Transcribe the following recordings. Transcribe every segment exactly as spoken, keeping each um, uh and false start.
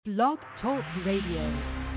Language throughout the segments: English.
Blog Talk Radio.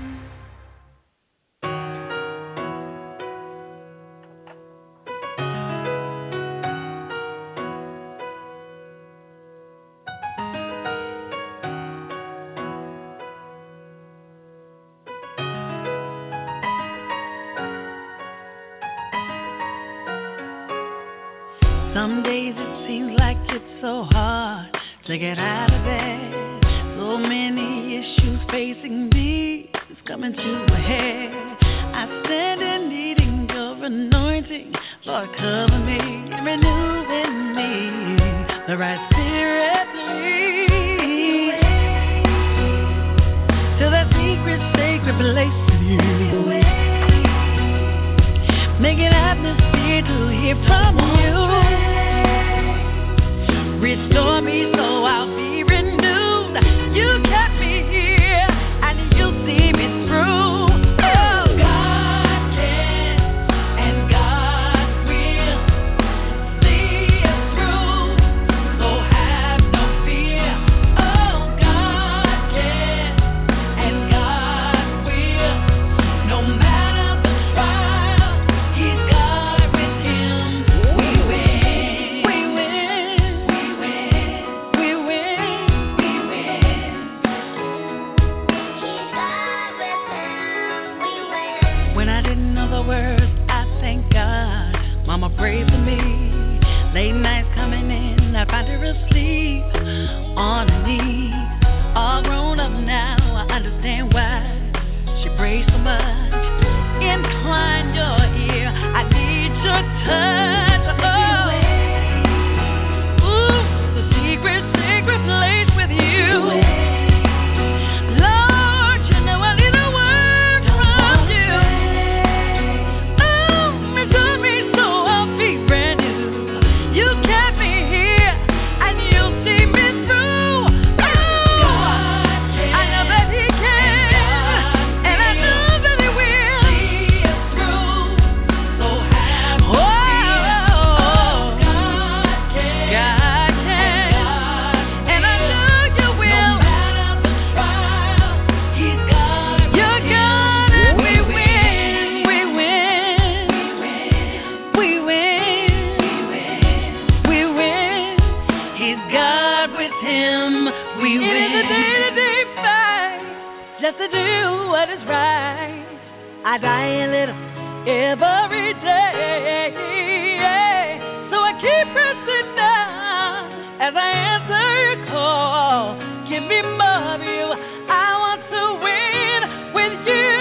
Some days it seems like it's so hard to get out of bed. So many issues facing me, it's coming to a head. I stand in needing your anointing. Lord, cover me, renew in me the right spirit, lead to that secret, sacred place with you. Make an atmosphere to hear from you. Restore me so I'll be renewed. You kept me here and you see me through. Oh, God can and God will see us through. So have no fear. Oh, God can and God will. No matter the trial, He's God with Him. We win. We win. When I didn't know the words, I thank God. Mama prayed for me. Late nights coming in, I find her asleep on her knees. All grown up now, I understand why she prays so much. Incline your ear, I need your touch. Oh, ooh, the secret, secret place with you. Lord, you know I need a word from you. Oh, restore me so I'll be brand new. You kept me here and you'll see me through. Oh, I know that He can, and I know that He will see us through. So have no fear. Oh, God can, God can, and I know You will. No matter the trial, He's God. You're God, and we win, we win, we win, we win. He's God with Him. We win. It is a day-to-day fight, just to do what is right. I die a little every day, so I keep pressing down as I answer Your call. Give me more of You. I want to win with You.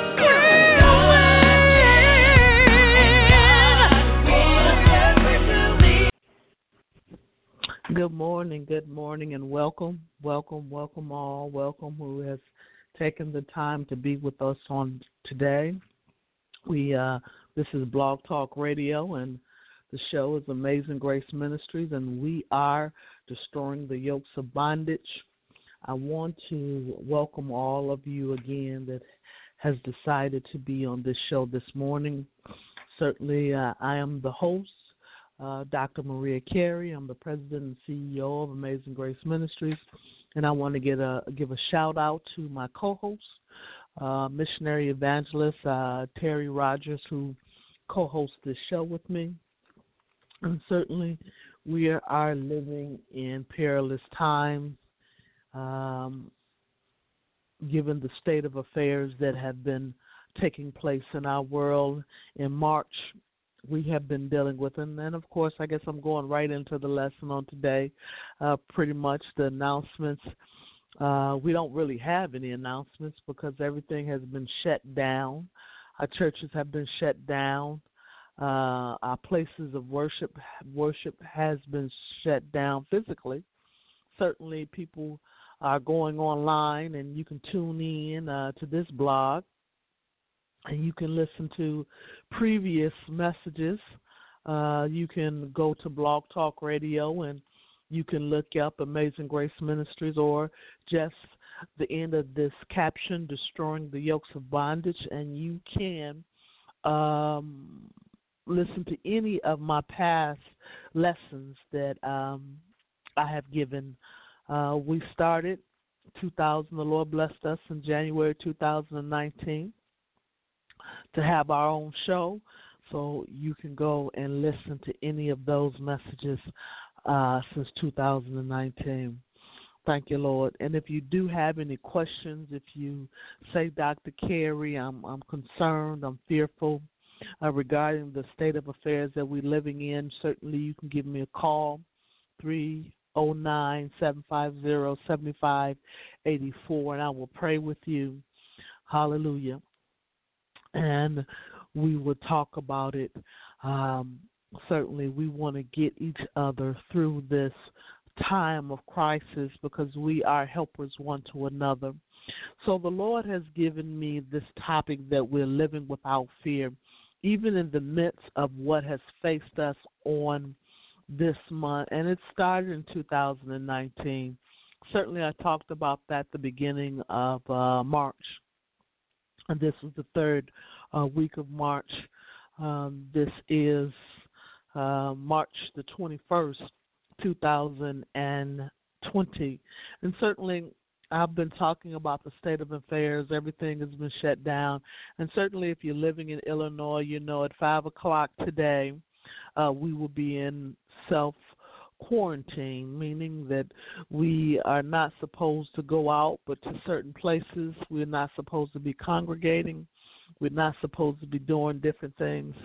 We win. Good morning, good morning, and welcome, welcome, welcome all. Welcome who has taken the time to be with us on today. We uh, this is Blog Talk Radio, and the show is Amazing Grace Ministries, and we are destroying the yokes of bondage. I want to welcome all of you again that has decided to be on this show this morning. Certainly, uh, I am the host. Uh, Doctor Maria Carey. I'm the president and C E O of Amazing Grace Ministries, and I want to get a, give a shout out to my co-host, uh, missionary evangelist uh, Terry Rogers, who co-hosts this show with me. And certainly, we are living in perilous times, um, given the state of affairs that have been taking place in our world. In March, we have been dealing with, and then, of course, I guess I'm going right into the lesson on today. Uh, pretty much the announcements. Uh, we don't really have any announcements because everything has been shut down. Our churches have been shut down. Uh, our places of worship worship has been shut down physically. Certainly, people are going online, and you can tune in uh, to this blog. And you can listen to previous messages. Uh, you can go to Blog Talk Radio and you can look up Amazing Grace Ministries or just the end of this caption, Destroying the Yokes of Bondage, and you can um, listen to any of my past lessons that um, I have given. Uh, we started two thousand. The Lord blessed us in January two thousand nineteen to have our own show. So you can go and listen to any of those messages uh, since two thousand nineteen. Thank you, Lord. And if you do have any questions, if you say, Doctor Carey, I'm, I'm concerned, I'm fearful uh, regarding the state of affairs that we're living in, certainly you can give me a call, three oh nine, seven five zero, seven five eight four, and I will pray with you. Hallelujah. And we will talk about it. Um, certainly we want to get each other through this time of crisis because we are helpers one to another. So the Lord has given me this topic that we're living without fear, even in the midst of what has faced us on this month. And it started in two thousand nineteen. Certainly I talked about that at the beginning of uh, March. And this was the third uh, week of March. Um, this is uh, March the twenty-first, two thousand twenty. And certainly I've been talking about the state of affairs. Everything has been shut down. And certainly if you're living in Illinois, you know at five o'clock today uh, we will be in self-quarantine, meaning that we are not supposed to go out, but to certain places. We're not supposed to be congregating. We're not supposed to be doing different things.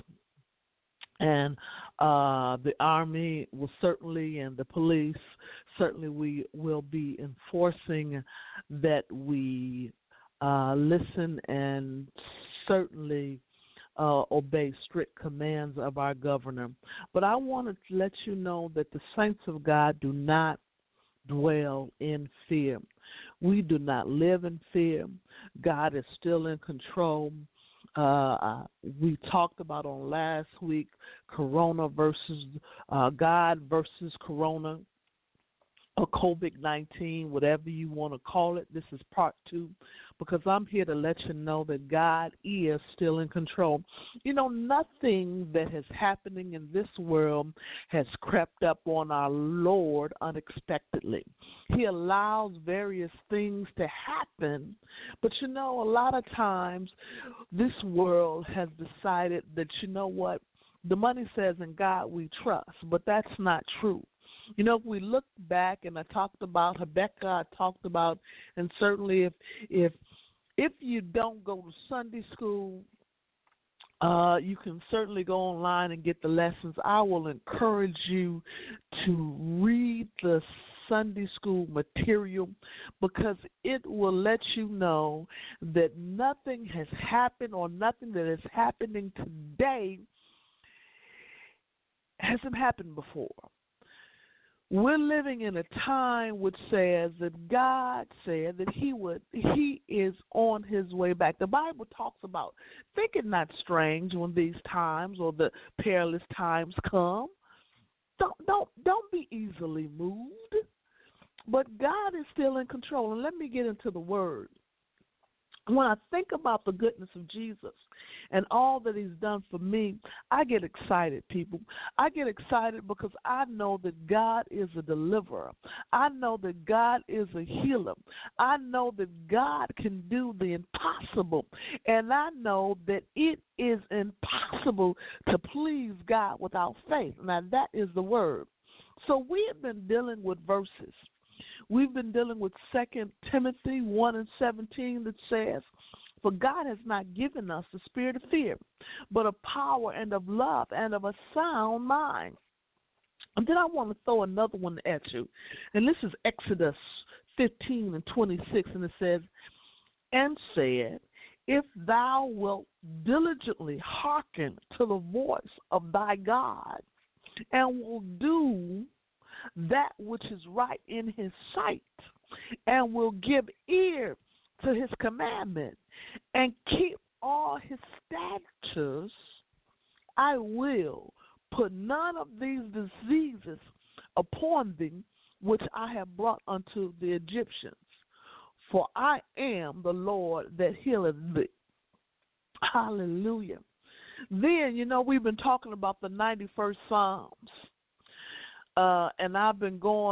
And uh, the Army will certainly, and the police, certainly we will be enforcing that we uh, listen and certainly uh, obey strict commands of our governor. But I want to let you know that the saints of God do not dwell in fear. We do not live in fear. God is still in control. Uh, we talked about on last week, Corona versus uh, God versus Corona, or COVID nineteen, whatever you want to call it. This is part two, because I'm here to let you know that God is still in control. You know, nothing that is happening in this world has crept up on our Lord unexpectedly. He allows various things to happen, but you know, a lot of times this world has decided that, you know what, the money says in God we trust, but that's not true. You know, if we look back, and I talked about Habakkuk, I talked about, and certainly if if if you don't go to Sunday school, uh, you can certainly go online and get the lessons. I will encourage you to read the Sunday school material because it will let you know that nothing has happened or nothing that is happening today hasn't happened before. We're living in a time which says that God said that he would, he is on his way back. The Bible talks about, think it not strange when these times or the perilous times come. Don't, don't, don't be easily moved. But God is still in control. And let me get into the word. When I think about the goodness of Jesus and all that he's done for me, I get excited, people. I get excited because I know that God is a deliverer. I know that God is a healer. I know that God can do the impossible. And I know that it is impossible to please God without faith. Now, that is the word. So we have been dealing with verses. We've been dealing with Second Timothy one and seventeen that says, for God has not given us the spirit of fear, but of power and of love and of a sound mind. And then I want to throw another one at you. And this is Exodus fifteen and twenty-six, and it says, and said, if thou wilt diligently hearken to the voice of thy God, and will do that which is right in his sight, and will give ear to his commandment, and keep all his statutes, I will put none of these diseases upon thee, which I have brought unto the Egyptians. For I am the Lord that healeth thee. Hallelujah. Then, you know, we've been talking about the ninety-first Psalms. Uh, and I've been going,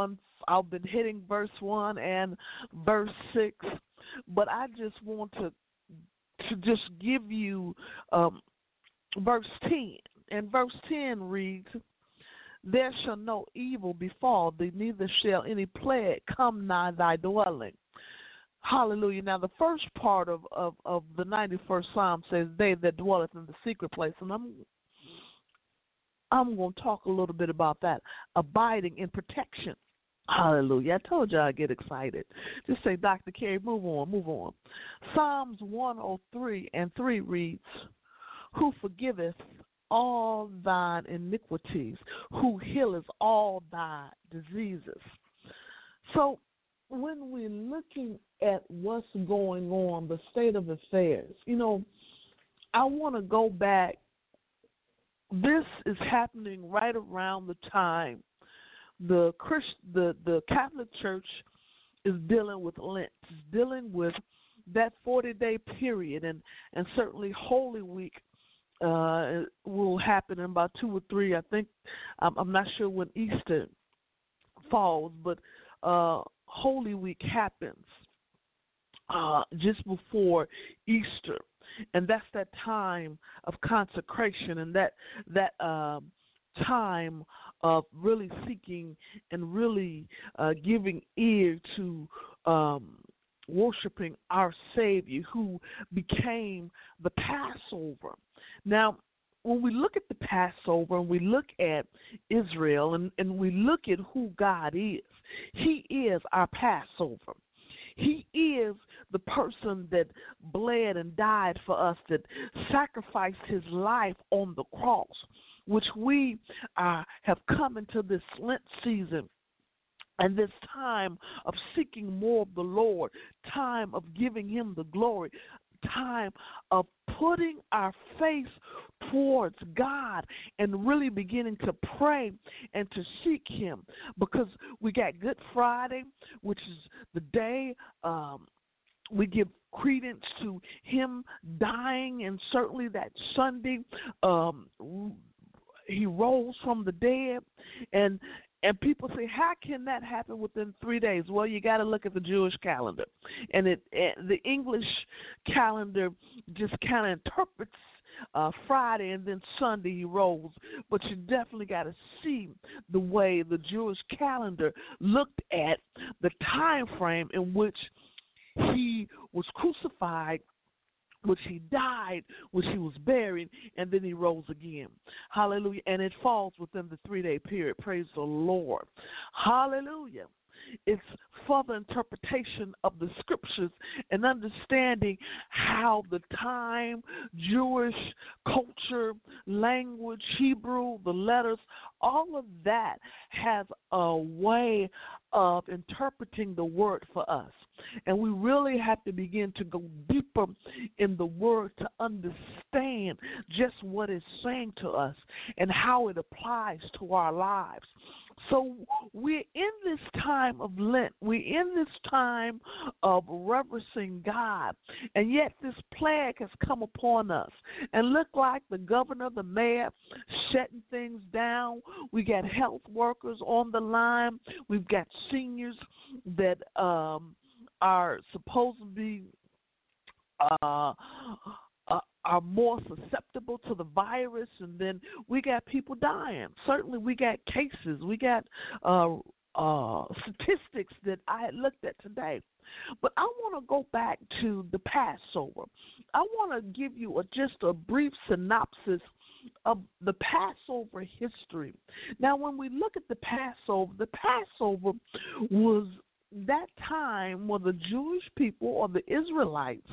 I've been hitting verse one and verse six, but I just want to to just give you um, verse ten. And verse ten reads, there shall no evil befall thee, neither shall any plague come nigh thy dwelling. Hallelujah. Now, the first part of, of, of the ninety-first Psalm says, they that dwelleth in the secret place. And I'm, I'm going to talk a little bit about that, abiding in protection. Hallelujah. I told you I'd get excited. Just say, Doctor Carey, move on, move on. Psalms one oh three and three reads, who forgiveth all thine iniquities, who healeth all thy diseases. So when we're looking at what's going on, the state of affairs, you know, I want to go back. This is happening right around the time the Christ, the, the Catholic Church is dealing with Lent, is dealing with that forty-day period, and, and certainly Holy Week uh, will happen in about two or three. I think, I'm, I'm not sure when Easter falls, but uh, Holy Week happens uh, just before Easter. And that's that time of consecration and that that um, time of really seeking and really uh, giving ear to um, worshiping our Savior who became the Passover. Now, when we look at the Passover and we look at Israel and, and we look at who God is, He is our Passover. He is the person that bled and died for us, that sacrificed his life on the cross, which we uh, have come into this Lent season and this time of seeking more of the Lord, time of giving him the glory, time of putting our face towards God and really beginning to pray and to seek him, because we got Good Friday, which is the day um, we give credence to him dying, and certainly that Sunday um, he rose from the dead. And And people say, how can that happen within three days? Well, you got to look at the Jewish calendar. And it, it the English calendar just kind of interprets uh, Friday and then Sunday he rose. But you definitely got to see the way the Jewish calendar looked at the time frame in which he was crucified, which he died, which he was buried, and then he rose again. Hallelujah. And it falls within the three-day period. Praise the Lord. Hallelujah. It's further interpretation of the scriptures and understanding how the time, Jewish culture, language, Hebrew, the letters, all of that has a way of interpreting the word for us. And we really have to begin to go deeper in the word to understand just what it's saying to us and how it applies to our lives. So we're in this time of Lent. We're in this time of reverencing God. And yet this plague has come upon us. And look like the governor, the mayor, shutting things down. We got health workers on the line. We've got seniors that um, are supposed to be uh, uh, are more susceptible to the virus, and then we got people dying. Certainly we got cases. We got uh, uh, statistics that I had looked at today. But I want to go back to the Passover. I want to give you a, just a brief synopsis of the Passover history. Now, when we look at the Passover, the Passover was that time where the Jewish people or the Israelites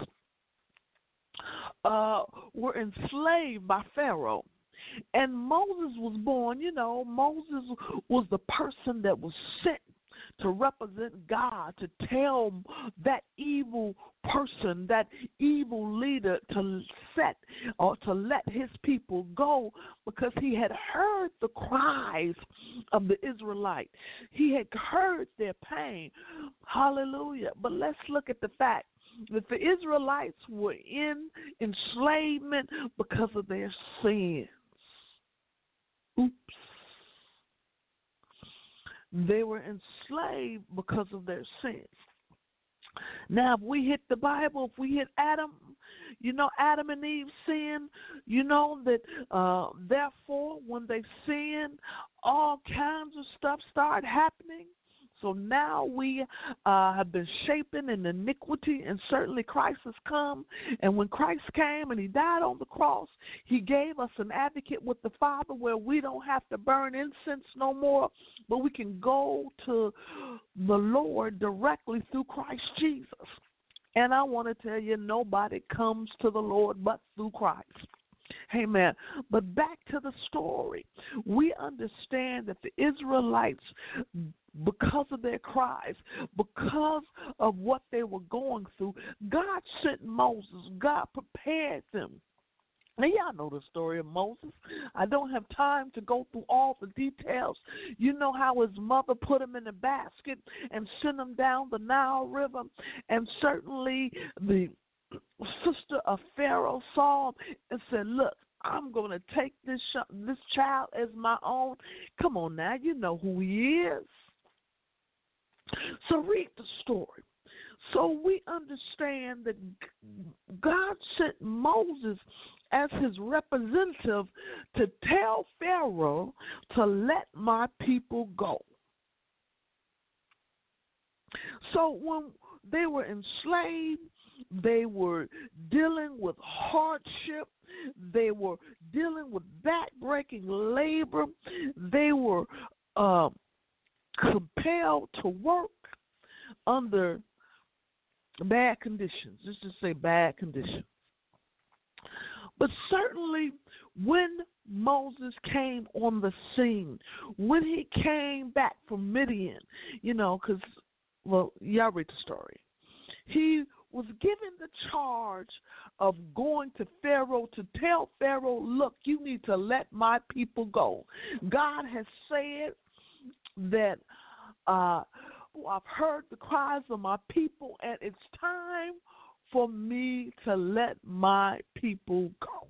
uh, were enslaved by Pharaoh. And Moses was born, you know, Moses was the person that was sent to represent God, to tell that evil person, that evil leader to set or to let his people go, because he had heard the cries of the Israelites. He had heard their pain. Hallelujah. But let's look at the fact that the Israelites were in enslavement because of their sins. Oops. They were enslaved because of their sins. Now, if we hit the Bible, if we hit Adam, you know, Adam and Eve sinned, you know that uh, therefore when they sinned, all kinds of stuff started happening. So now we uh, have been shapen in iniquity, and certainly Christ has come. And when Christ came and he died on the cross, he gave us an advocate with the Father where we don't have to burn incense no more, but we can go to the Lord directly through Christ Jesus. And I want to tell you, nobody comes to the Lord but through Christ. Amen. But back to the story. We understand that the Israelites, because of their cries, because of what they were going through, God sent Moses. God prepared them. Now, y'all know the story of Moses. I don't have time to go through all the details. You know how his mother put him in a basket and sent him down the Nile River. And certainly the sister of Pharaoh saw him and said, look, I'm going to take this sh- this child as my own. Come on now, you know who he is. So read the story. So we understand that God sent Moses as his representative to tell Pharaoh to let my people go. So when they were enslaved, they were dealing with hardship. They were dealing with back-breaking labor. They were uh, compelled to work under bad conditions. Let's just say bad conditions. But certainly when Moses came on the scene, when he came back from Midian, you know, because, well, y'all read the story. He was given the charge of going to Pharaoh to tell Pharaoh, look, you need to let my people go. God has said that uh, I've heard the cries of my people, and it's time for me to let my people go.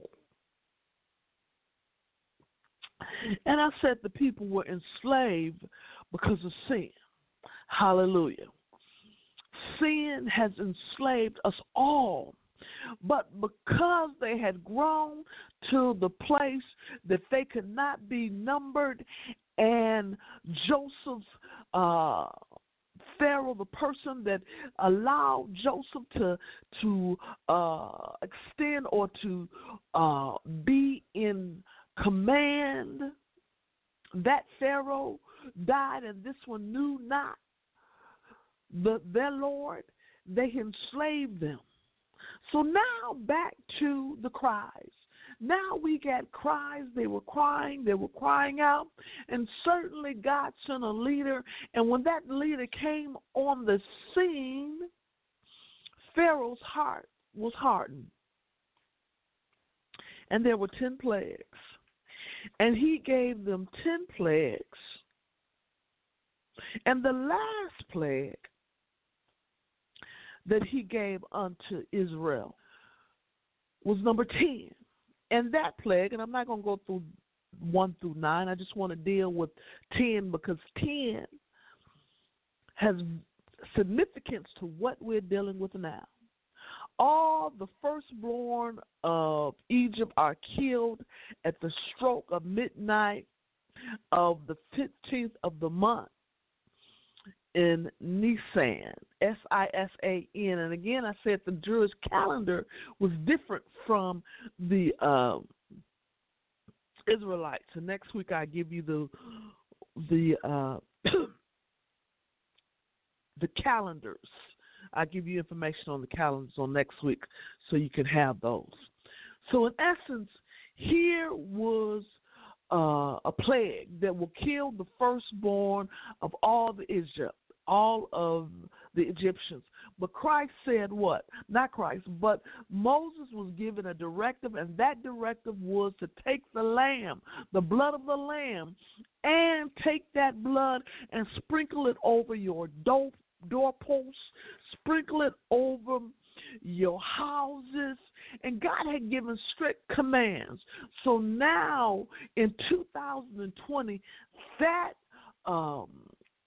And I said the people were enslaved because of sin. Hallelujah. Sin has enslaved us all. But because they had grown to the place that they could not be numbered, and Joseph's uh, Pharaoh, the person that allowed Joseph to to uh, extend or to uh, be in command, that Pharaoh died, and this one knew not the, their Lord. They enslaved them. So now back to the cries. Now we got cries. They were crying. They were crying out. And certainly God sent a leader. And when that leader came on the scene, Pharaoh's heart was hardened. And there were ten plagues. And he gave them ten plagues. And the last plague that he gave unto Israel was number ten. And that plague, and I'm not going to go through one through nine, I just want to deal with ten because ten has significance to what we're dealing with now. All the firstborn of Egypt are killed at the stroke of midnight of the fifteenth of the month in Nisan, S I S A N. And again, I said the Jewish calendar was different from the uh, Israelites. So next week I give you the the uh, the calendars. I'll give you information on the calendars on next week so you can have those. So in essence, here was uh, a plague that will kill the firstborn of all the Egypt, all of the Egyptians. But Christ said what? Not Christ, but Moses was given a directive, and that directive was to take the lamb, the blood of the lamb, and take that blood and sprinkle it over your door, doorposts, sprinkle it over your houses, and God had given strict commands. So now in two thousand twenty, that um,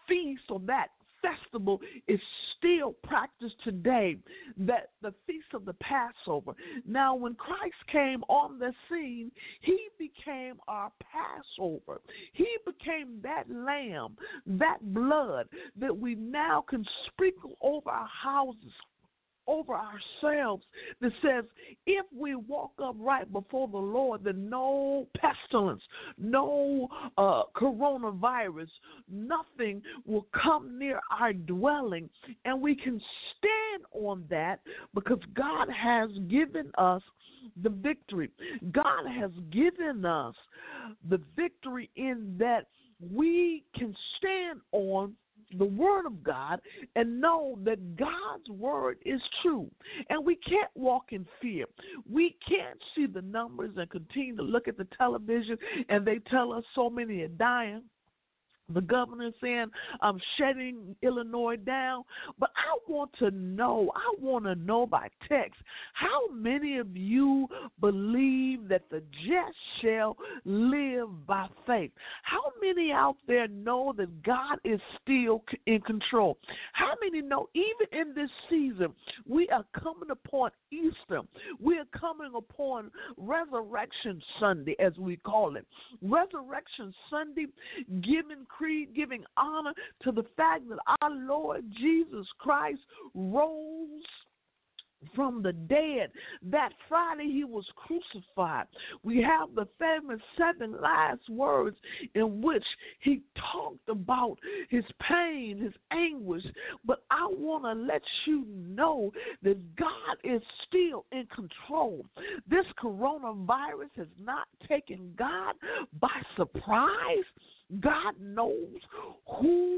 feast or that festival is still practiced today, that the Feast of the Passover. Now, when Christ came on the scene, he became our Passover. He became that lamb, that blood that we now can sprinkle over our houses, over ourselves, that says if we walk upright before the Lord, then no pestilence, no uh, coronavirus, nothing will come near our dwelling. And we can stand on that because God has given us the victory. God has given us the victory in that we can stand on the word of God and know that God's word is true. And we can't walk in fear. We can't see the numbers and continue to look at the television and they tell us so many are dying. The governor saying, I'm shutting Illinois down. But I want to know, I want to know by text, how many of you believe that the just shall live by faith? How many out there know that God is still in control? How many know even in this season, we are coming upon Easter. We are coming upon Resurrection Sunday, as we call it. Resurrection Sunday, giving creed, giving honor to the fact that our Lord Jesus Christ rose from the dead. That Friday he was crucified. We have the famous seven last words in which he talked about his pain, his anguish. But I want to let you know that God is still in control. This coronavirus has not taken God by surprise. God knows who's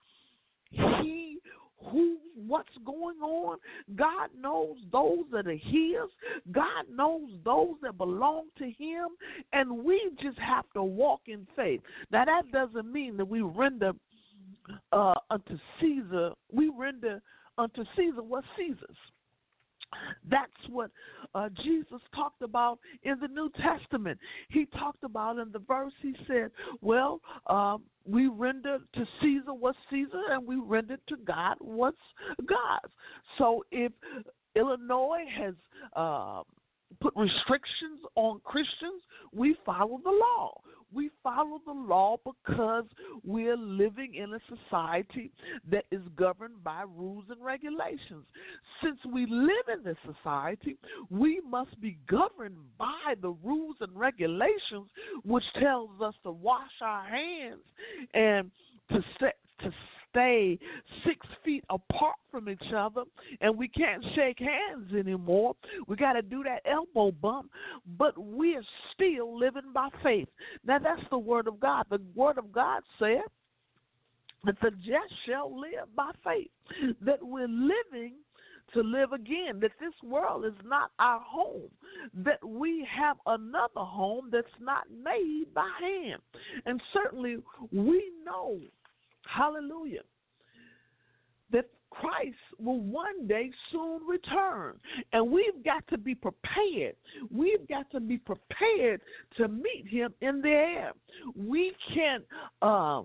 he Who, what's going on. God knows those that are his. God knows those that belong to him. And we just have to walk in faith. Now, that doesn't mean that we render uh, unto Caesar, we render unto Caesar what's Caesar's. That's what uh, Jesus talked about in the New Testament. He talked about in the verse, he said, well, um, we render to Caesar what's Caesar, and we render to God what's God's. So if Illinois has uh, put restrictions on Christians, we follow the law. We follow the law because we're living in a society that is governed by rules and regulations. Since we live in this society, we must be governed by the rules and regulations, which tells us to wash our hands and to stay, to stay six feet apart from each other, and we can't shake hands anymore. We got to do that elbow bump, but we're still living by faith. Now, that's the word of God. The word of God said that the just shall live by faith, that we're living to live again, that this world is not our home, that we have another home that's not made by hand. And certainly we know, hallelujah, that Christ will one day soon return. And we've got to be prepared. We've got to be prepared to meet him in the air. We can't um,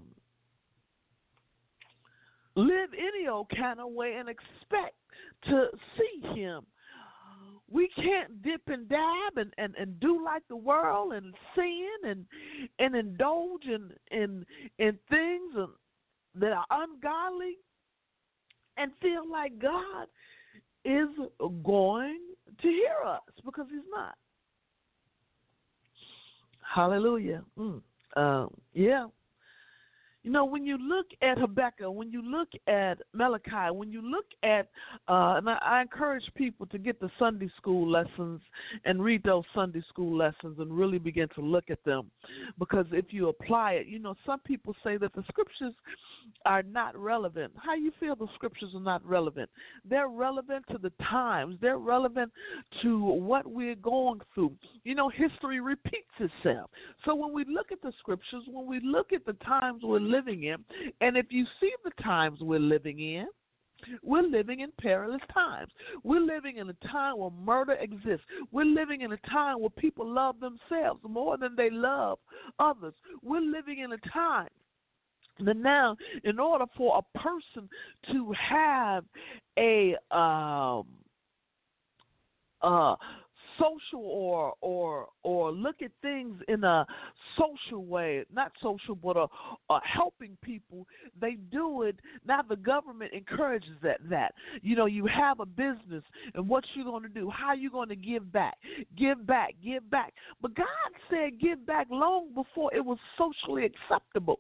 live any old kind of way and expect to see him. We can't dip and dab and, and, and do like the world and sin and and indulge in in, in things and, that are ungodly and feel like God is going to hear us, because he's not. Hallelujah. Mm. Um, yeah. You know, when you look at Habakkuk, when you look at Malachi, when you look at, uh, and I, I encourage people to get the Sunday school lessons and read those Sunday school lessons and really begin to look at them, because if you apply it, you know, some people say that the scriptures are not relevant. How you feel the scriptures are not relevant? They're relevant to the times. They're relevant to what we're going through. You know, history repeats itself. So when we look at the scriptures, when we look at the times we're living in, and if you see the times we're living in, we're living in perilous times. We're living in a time where murder exists. We're living in a time where people love themselves more than they love others. We're living in a time But now, in order for a person to have a um, uh, social or or or look at things in a social way, not social, but a, a helping people, they do it. Now the government encourages that. That you know, you have a business, and what you're going to do? How you going to give back? Give back, give back. But God said, give back long before it was socially acceptable.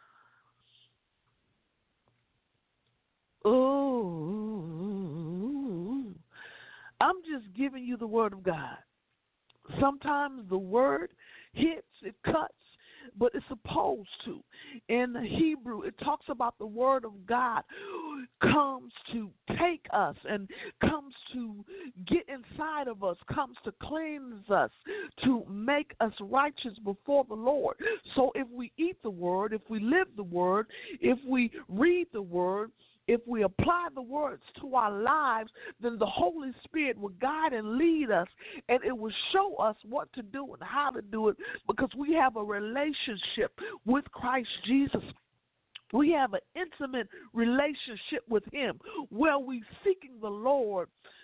Oh, I'm just giving you the word of God. Sometimes the word hits, it cuts, but it's supposed to. In Hebrew, it talks about the word of God comes to take us and comes to get inside of us, comes to cleanse us, to make us righteous before the Lord. So if we eat the word, if we live the word, if we read the word, if we apply the words to our lives, then the Holy Spirit will guide and lead us, and it will show us what to do and how to do it, because we have a relationship with Christ Jesus. We have an intimate relationship with him where we're seeking the Lord,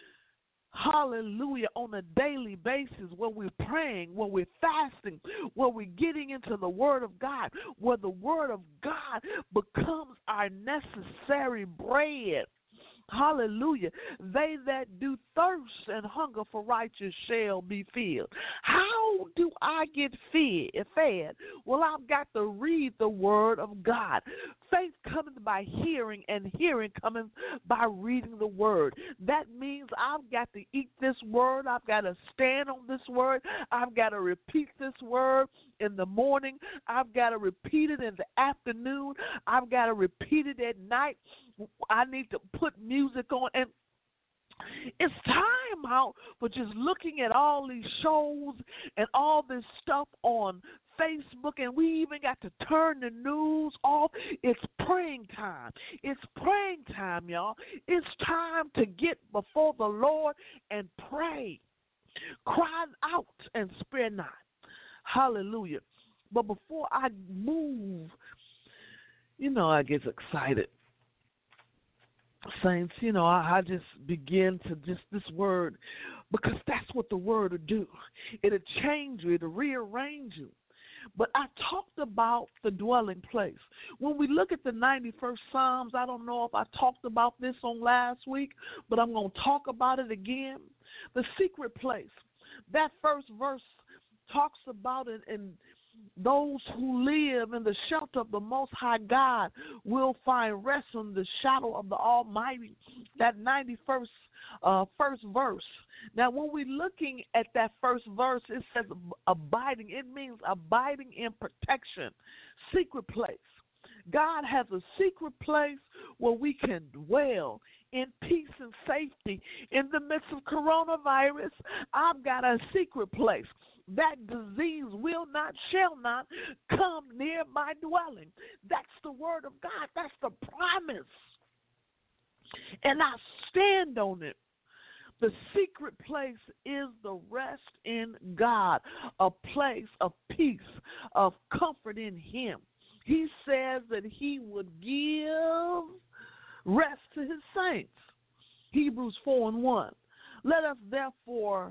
hallelujah, on a daily basis, where we're praying, where we're fasting, where we're getting into the Word of God, where the Word of God becomes our necessary bread. Hallelujah. They that do thirst and hunger for righteousness shall be filled. How do I get fed? fed? Well, I've got to read the word of God. Faith cometh by hearing, and hearing cometh by reading the word. That means I've got to eat this word. I've got to stand on this word. I've got to repeat this word in the morning. I've got to repeat it in the afternoon. I've got to repeat it at night. I need to put music on, and it's time out for just looking at all these shows and all this stuff on Facebook, and we even got to turn the news off. It's praying time. It's praying time, y'all. It's time to get before the Lord and pray. Cry out and spare not. Hallelujah. But before I move, you know, I get excited. Saints, you know, I, I just begin to just this word, because that's what the word will do. It'll change you. It'll rearrange you. But I talked about the dwelling place. When we look at the ninety-first Psalms, I don't know if I talked about this on last week, but I'm going to talk about it again. The secret place. That first verse talks about it, and those who live in the shelter of the Most High God will find rest in the shadow of the Almighty. That ninety-first uh, first verse. Now, when we're looking at that first verse, it says abiding. It means abiding in protection, secret place. God has a secret place where we can dwell in peace and safety. In the midst of coronavirus, I've got a secret place. That disease will not, shall not come near my dwelling. That's the word of God. That's the promise. And I stand on it. The secret place is the rest in God, a place of peace, of comfort in him. He says that he would give rest to his saints. Hebrews four and one. Let us therefore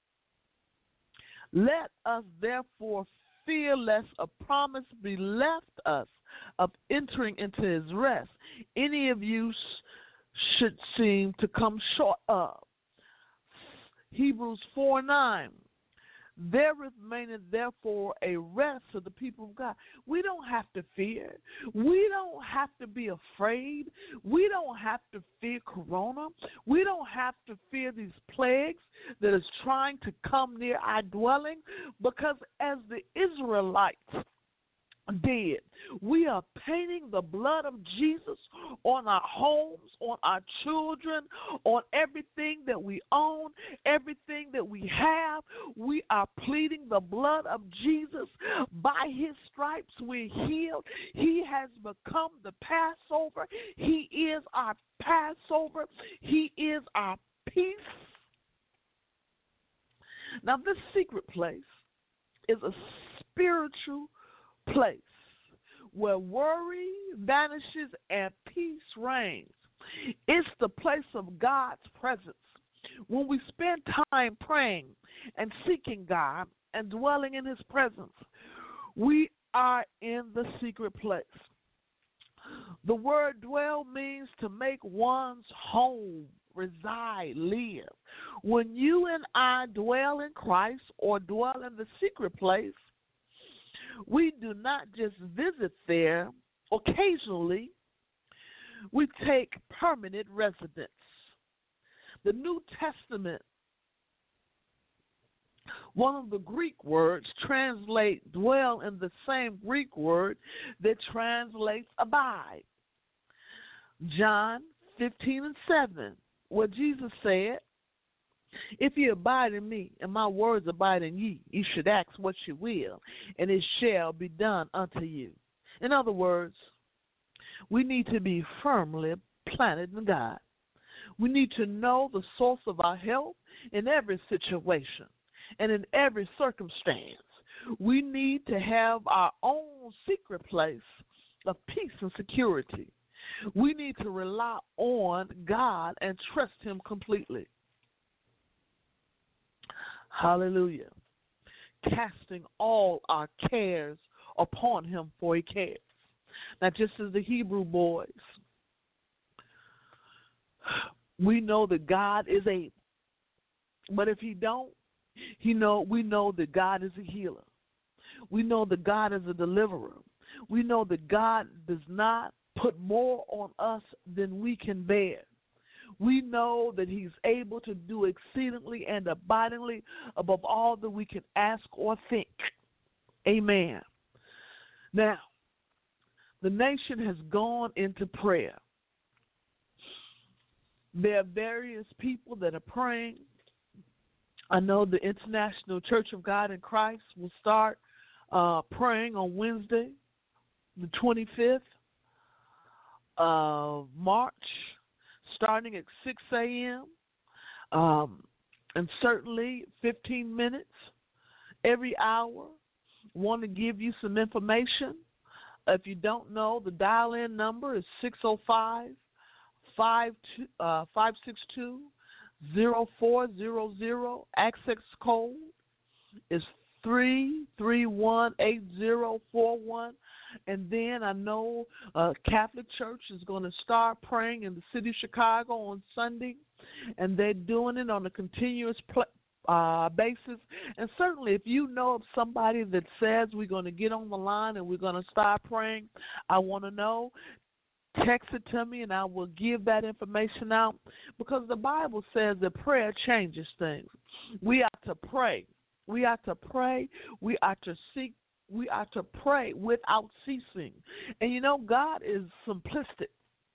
Let us therefore fear lest a promise be left us of entering into his rest, any of you should seem to come short of. Hebrews four nine. There remaineth therefore a rest to the people of God. We don't have to fear. We don't have to be afraid. We don't have to fear corona. We don't have to fear these plagues that is trying to come near our dwelling, because as the Israelites did, we are painting the blood of Jesus on our homes, on our children, on everything that we own, everything that we have. We are pleading the blood of Jesus. By his stripes we're healed. He has become the Passover. He is our Passover. He is our peace. Now, this secret place is a spiritual place where worry vanishes and peace reigns. It's the place of God's presence. When we spend time praying and seeking God and dwelling in his presence, we are in the secret place. The word dwell means to make one's home, reside, live. When you and I dwell in Christ or dwell in the secret place, we do not just visit there occasionally, we take permanent residence. The New Testament, one of the Greek words, translate dwell in the same Greek word that translates abide. John fifteen and seven, where Jesus said, if ye abide in me, and my words abide in ye, ye should ask what you will, and it shall be done unto you. In other words, we need to be firmly planted in God. We need to know the source of our help in every situation and in every circumstance. We need to have our own secret place of peace and security. We need to rely on God and trust him completely. Hallelujah. Casting all our cares upon him, for he cares. Now, just as the Hebrew boys, we know that God is able. But if he don't, he know, we know that God is a healer. We know that God is a deliverer. We know that God does not put more on us than we can bear. We know that he's able to do exceedingly and abundantly above all that we can ask or think. Amen. Now, the nation has gone into prayer. There are various people that are praying. I know the International Church of God in Christ will start uh, praying on Wednesday, the twenty-fifth of March, starting at six a.m. Um, and certainly fifteen minutes every hour. Want to give you some information. If you don't know, the dial-in number is six oh five, five six two, zero four zero zero. Access code is three three one eight zero four one. And then I know uh, Catholic Church is going to start praying in the city of Chicago on Sunday, and they're doing it on a continuous pl- uh, basis. And certainly if you know of somebody that says we're going to get on the line and we're going to start praying, I want to know. Text it to me, and I will give that information out, because the Bible says that prayer changes things. We are to pray. We are to pray. We are to seek. We are to pray without ceasing. And, you know, God is simplistic.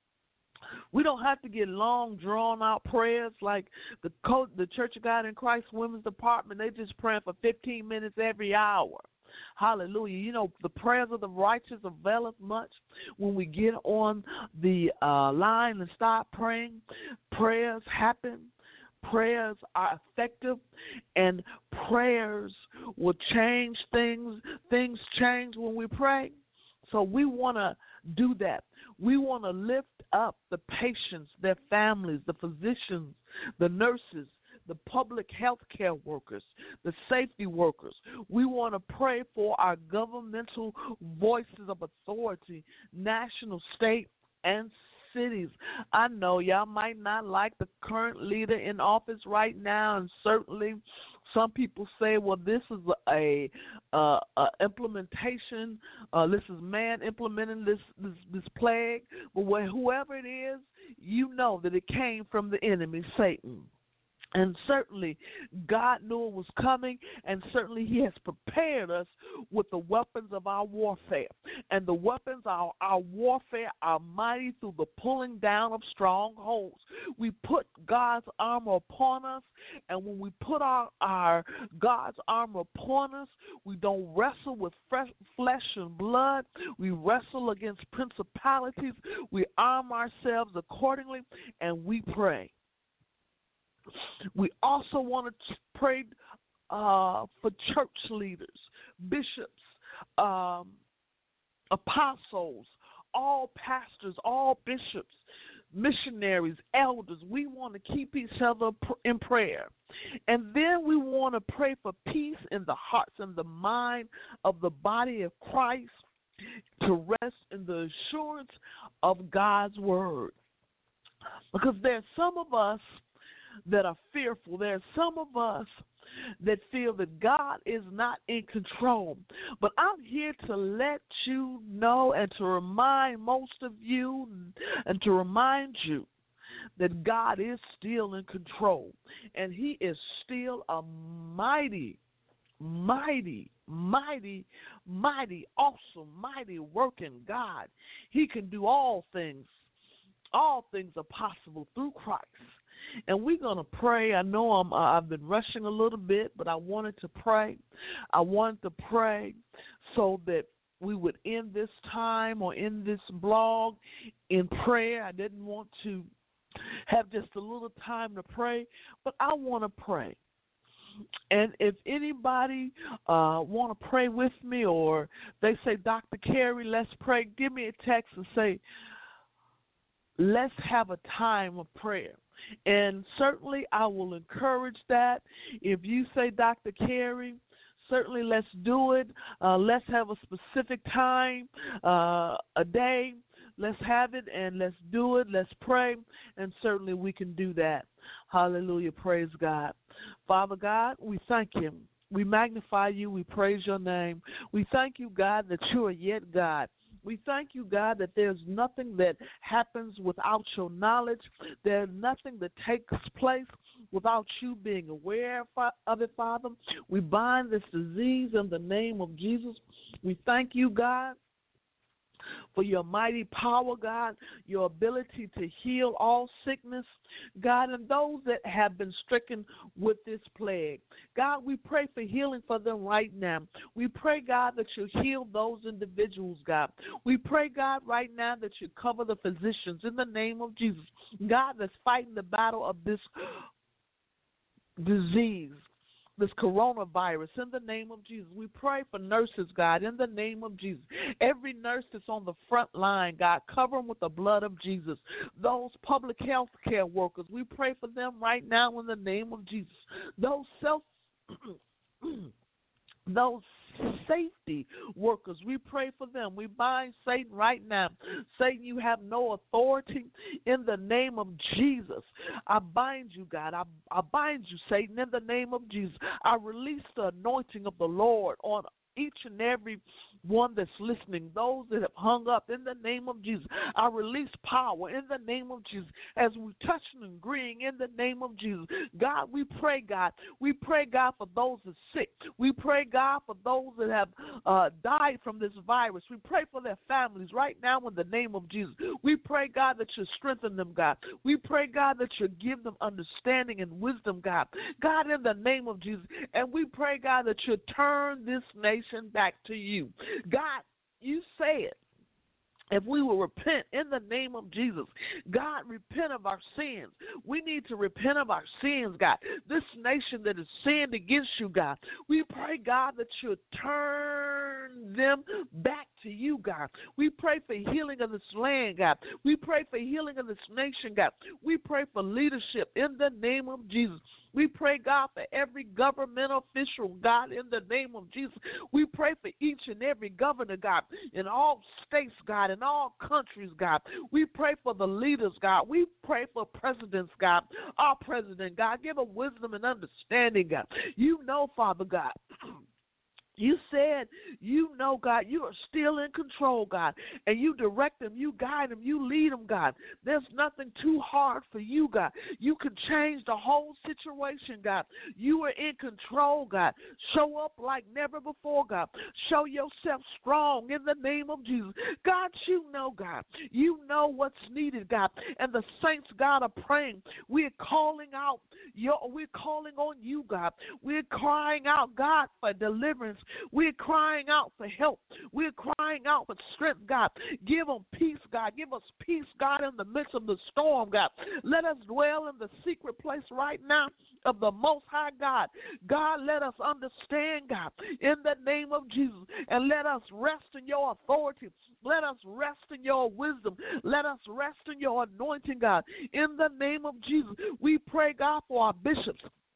We don't have to get long, drawn-out prayers like the co- the Church of God in Christ Women's Department. They just praying for fifteen minutes every hour. Hallelujah. You know, the prayers of the righteous availeth much. When we get on the uh, line and start praying, prayers happen. Prayers are effective, and prayers will change things. Things change when we pray. So we want to do that. We want to lift up the patients, their families, the physicians, the nurses, the public health care workers, the safety workers. We want to pray for our governmental voices of authority, national, state, and cities. I know y'all might not like the current leader in office right now, and certainly some people say, well, this is a, a, a implementation. Uh, this is man implementing this, this, this plague. But when, whoever it is, you know that it came from the enemy, Satan. And certainly God knew it was coming, and certainly he has prepared us with the weapons of our warfare. And the weapons of our, our warfare are mighty through the pulling down of strongholds. We put God's armor upon us, and when we put our, our God's armor upon us, we don't wrestle with fresh, flesh and blood. We wrestle against principalities. We arm ourselves accordingly, and we pray. We also want to pray uh, for church leaders, bishops, um, apostles, all pastors, all bishops, missionaries, elders. We want to keep each other in prayer. And then we want to pray for peace in the hearts and the mind of the body of Christ to rest in the assurance of God's word. Because there's some of us that are fearful. There's some of us that feel that God is not in control. But I'm here to let you know and to remind most of you and to remind you that God is still in control. And he is still a mighty, mighty, mighty, mighty, awesome, mighty working God. He can do all things. All things are possible through Christ. And we're going to pray. I know I'm, uh, I've been rushing a little bit, but I wanted to pray. I wanted to pray so that we would end this time or end this blog in prayer. I didn't want to have just a little time to pray, but I want to pray. And if anybody uh, want to pray with me, or they say, Doctor Carey, let's pray, give me a text and say, let's have a time of prayer. And certainly I will encourage that. If you say, Doctor Carey, certainly let's do it. Uh, let's have a specific time, uh, a day. Let's have it and let's do it. Let's pray. And certainly we can do that. Hallelujah. Praise God. Father God, we thank you. We magnify you. We praise your name. We thank you, God, that you are yet God. We thank you, God, that there's nothing that happens without your knowledge. There's nothing that takes place without you being aware of it, Father. We bind this disease in the name of Jesus. We thank you, God, for your mighty power, God, your ability to heal all sickness, God, and those that have been stricken with this plague. God, we pray for healing for them right now. We pray, God, that you heal those individuals, God. We pray, God, right now that you cover the physicians in the name of Jesus, God, that's fighting the battle of this disease, this coronavirus, in the name of Jesus. We pray for nurses, God, in the name of Jesus. Every nurse that's on the front line, God, cover them with the blood of Jesus. Those public health care workers, we pray for them right now in the name of Jesus. Those self, those safety workers, we pray for them. We bind Satan right now. Satan, you have no authority in the name of Jesus. I bind you, God. I, I bind you, Satan, in the name of Jesus. I release the anointing of the Lord on each and every one that's listening, those that have hung up, in the name of Jesus. I release power in the name of Jesus as we touch and agreeing in the name of Jesus. God, we pray, God. We pray, God, for those that are sick. We pray, God, for those that have uh, died from this virus. We pray for their families right now in the name of Jesus. We pray, God, that you strengthen them, God. We pray, God, that you give them understanding and wisdom, God. God, in the name of Jesus. And we pray, God, that you turn this nation back to you. God, you say it. If we will repent in the name of Jesus, God, repent of our sins. We need to repent of our sins, God. This nation that has sinned against you, God, we pray, God, that you turn them back to you, God. We pray for healing of this land, God. We pray for healing of this nation, God. We pray for leadership in the name of Jesus. We pray, God, for every government official, God, in the name of Jesus. We pray for each and every governor, God, in all states, God, in all countries, God. We pray for the leaders, God. We pray for presidents, God, our president, God. Give them wisdom and understanding, God. You know, Father God. You said, you know, God, you are still in control, God, and you direct them, you guide them, you lead them, God. There's nothing too hard for you, God. You can change the whole situation, God. You are in control, God. Show up like never before, God. Show yourself strong in the name of Jesus. God, you know, God. You know what's needed, God. And the saints, God, are praying. We're calling out, your, we're calling on you, God. We're crying out, God, for deliverance. We're crying out for help. We're crying out for strength, God. Give them peace, God. Give us peace, God, in the midst of the storm, God. Let us dwell in the secret place right now of the Most High God. God, let us understand, God, in the name of Jesus, and let us rest in your authority. Let us rest in your wisdom. Let us rest in your anointing, God. In the name of Jesus, we pray, God, for our bishops.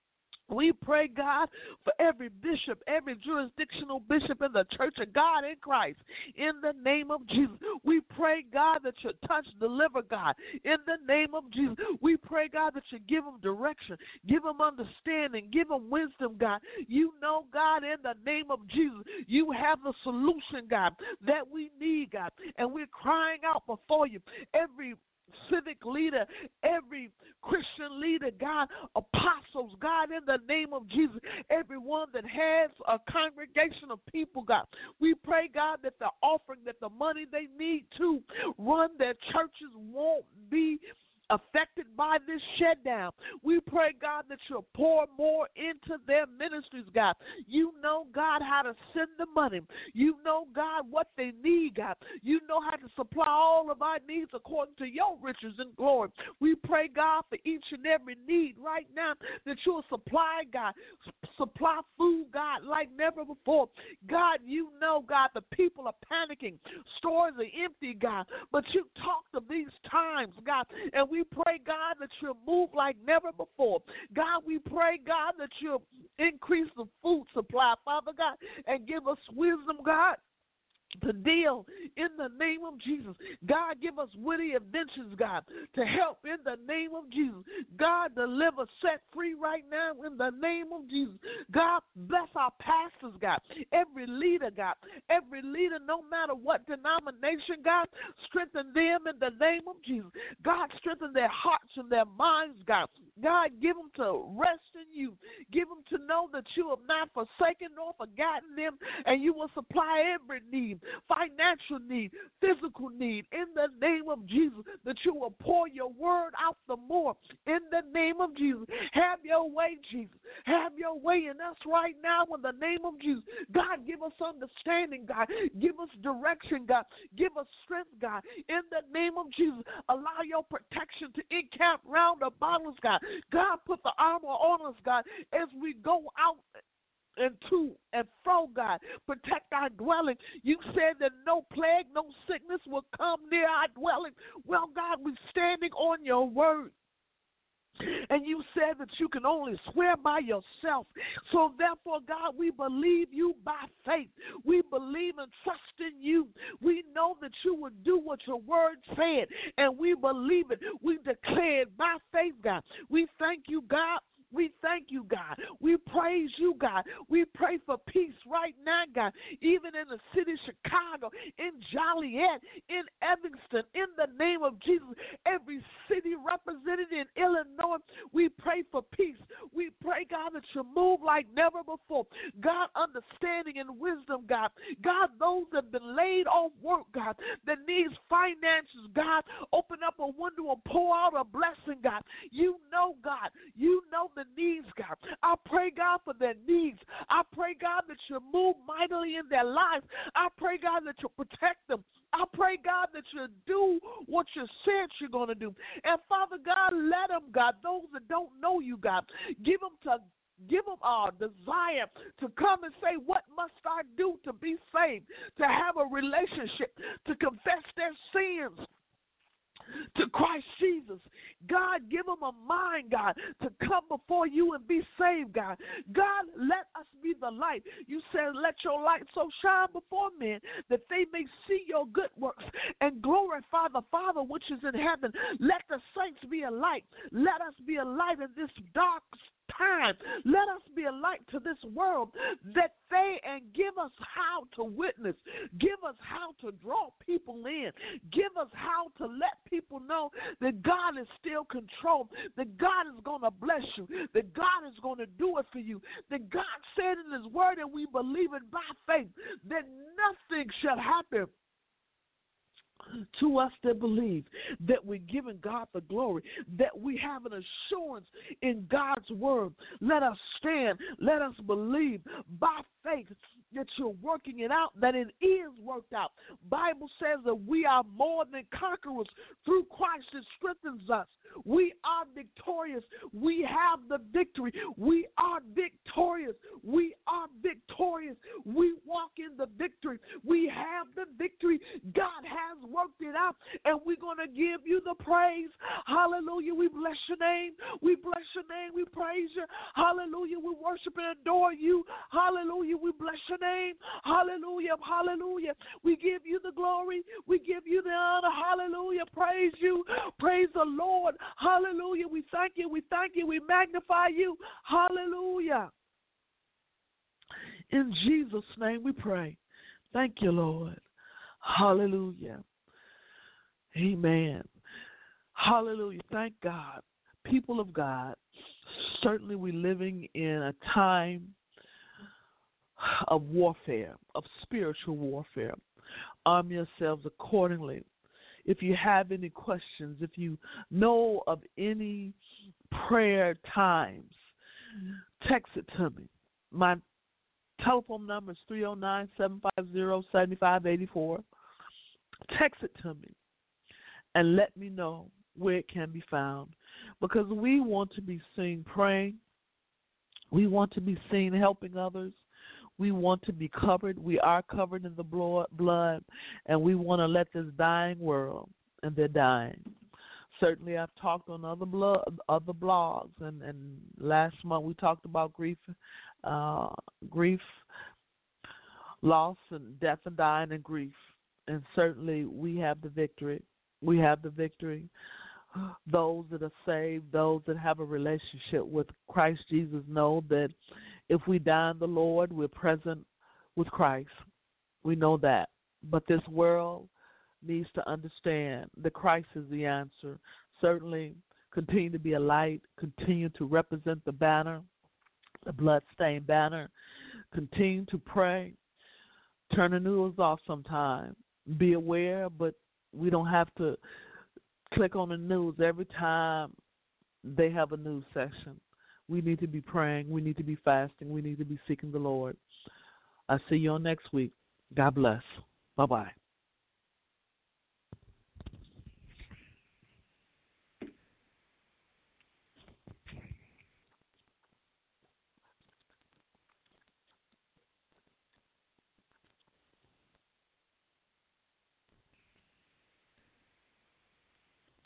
We pray, God, for every bishop, every jurisdictional bishop in the Church of God in Christ. In the name of Jesus, we pray, God, that you touch, deliver, God. In the name of Jesus, we pray, God, that you give them direction, give them understanding, give them wisdom, God. You know, God, in the name of Jesus, you have the solution, God, that we need, God. And we're crying out before you. Every civic leader, every Christian leader, God, apostles, God, in the name of Jesus, everyone that has a congregation of people, God, we pray, God, that the offering, that the money they need to run their churches won't be affected by this shutdown. We pray, God, that you'll pour more into their ministries, God. You know, God, how to send the money. You know, God, what they need, God. You know how to supply all of our needs according to your riches and glory. We pray, God, for each and every need right now that you'll supply, God. Supply food, God, like never before. God, you know, God, the people are panicking. Stores are empty, God. But you talked of these times, God, and we We pray, God, that you'll move like never before. God, we pray, God, that you'll increase the food supply, Father God, and give us wisdom, God, to deal in the name of Jesus. God, give us witty inventions, God, to help in the name of Jesus. God, deliver, set free right now in the name of Jesus. God, bless our pastors, God, every leader, God, every leader, no matter what denomination, God, strengthen them in the name of Jesus. God, strengthen their hearts and their minds, God. God, give them to rest in you. Give them to know that you have not forsaken nor forgotten them, and you will supply every need, financial need, physical need, in the name of Jesus, that you will pour your word out the more, in the name of Jesus. Have your way, Jesus. Have your way in us right now in the name of Jesus. God, give us understanding, God. Give us direction, God. Give us strength, God. In the name of Jesus, allow your protection to encamp round about us, God. God, put the armor on us, God, as we go out and to and fro, God. Protect our dwelling. You said that no plague, no sickness will come near our dwelling. Well, God, we're standing on your word. And you said that you can only swear by yourself. So therefore, God, we believe you by faith. We believe and trust in you. We know that you will do what your word said, and we believe it. We declare it by faith, God. We thank you, God. We thank you, God. We praise you, God. We pray for peace right now, God, even in the city of Chicago, in Joliet, in Evanston, in the name of Jesus. Every city represented in Illinois, we pray for peace. We pray, God, that you move like never before. God, understanding and wisdom, God. God, those that have been laid off work, God, that needs finances, God, open up a window and pour out a blessing, God. You know, God, you know the needs, God. I pray, God, for their needs. I pray, God, that you move mightily in their lives. I pray, God, that you protect them. I pray, God, that you do what you said you're going to do. And, Father God, let them, God, those that don't know you, God, give them to Give them a desire to come and say, what must I do to be saved, to have a relationship, to confess their sins to Christ Jesus. God, give them a mind, God, to come before you and be saved, God. God, let us be the light. You said, let your light so shine before men that they may see your good works and glorify the Father which is in heaven. Let the saints be a light. Let us be a light in this dark time. Let us be a light to this world, that they and give us how to witness. Give us how to draw people in. Give us how to let people know that God is still control, that God is going to bless you, that God is going to do it for you, that God said in his word, and we believe it by faith, that nothing shall happen to us that believe, that we're giving God the glory, that we have an assurance in God's word. Let us stand. Let us believe by faith that you're working it out, that it is worked out. Bible says that we are more than conquerors through Christ that strengthens us. We are victorious. We have the victory. We are victorious. We are victorious. We walk in the victory. We have the victory. God has worked it out, and we're going to give you the praise. Hallelujah. We bless your name. We bless your name. We praise you. Hallelujah. We worship and adore you. Hallelujah. We bless your name. Hallelujah. Hallelujah. We give you the glory. We give you the honor. Hallelujah. Praise you. Praise the Lord. Hallelujah. We thank you. We thank you. We magnify you. Hallelujah. In Jesus' name we pray. Thank you, Lord. Hallelujah. Amen. Hallelujah. Thank God. People of God, certainly we're living in a time of warfare, of spiritual warfare. Arm yourselves accordingly. If you have any questions, if you know of any prayer times, text it to me. My telephone number is three oh nine, seven five zero, seven five eight four. Text it to me and let me know where it can be found, because we want to be seen praying. We want to be seen helping others. We want to be covered. We are covered in the blood, and we want to let this dying world, and they're dying. Certainly, I've talked on other blog, other blogs, and, and last month we talked about grief, uh, grief, loss, and death, and dying, and grief. And certainly, we have the victory. We have the victory. Those that are saved, those that have a relationship with Christ Jesus, know that if we die in the Lord, we're present with Christ. We know that. But this world needs to understand that Christ is the answer. Certainly, continue to be a light. Continue to represent the banner, the bloodstained banner. Continue to pray. Turn the news off sometime. Be aware, but we don't have to click on the news every time they have a news session. We need to be praying. We need to be fasting. We need to be seeking the Lord. I'll see you on next week. God bless. Bye-bye.